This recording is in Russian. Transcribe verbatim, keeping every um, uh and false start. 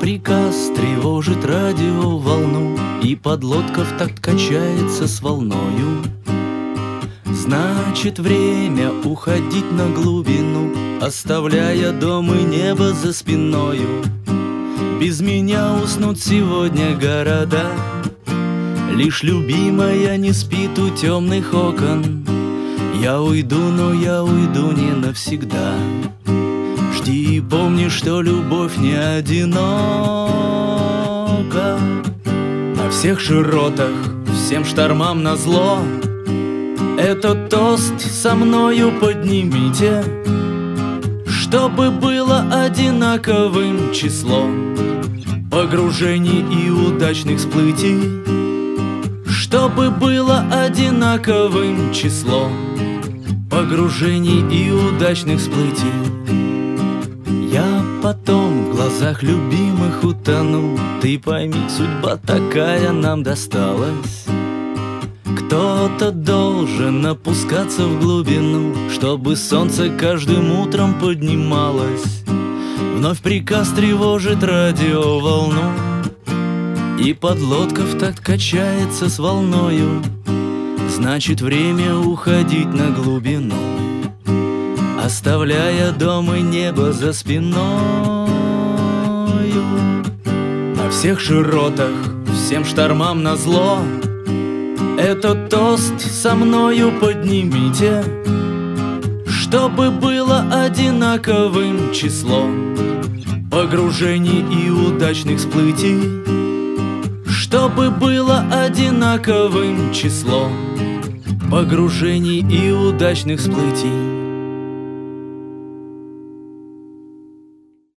приказ тревожит радиоволну, и подлодка в такт качается с волною. Значит, время уходить на глубину, оставляя дом и небо за спиною. Без меня уснут сегодня города, лишь любимая не спит у темных окон. Я уйду, но я уйду не навсегда. Жди и помни, что любовь не одинока. На всех широтах, всем штормам назло, этот тост со мною поднимите, чтобы было одинаковым число погружений и удачных всплытий, чтобы было одинаковым число погружений и удачных всплытий. Я потом в глазах любимых утону. Ты пойми, судьба такая нам досталась. Кто-то должен опускаться в глубину, чтобы солнце каждым утром поднималось. Вновь приказ тревожит радиоволну, и подлодка в такт качается с волною. Значит, время уходить на глубину, оставляя дом и небо за спиною. На всех широтах, всем штормам назло, этот тост со мною поднимите, чтобы было одинаковым число погружений и удачных всплытий, чтобы было одинаковым число погружений и удачных всплытий.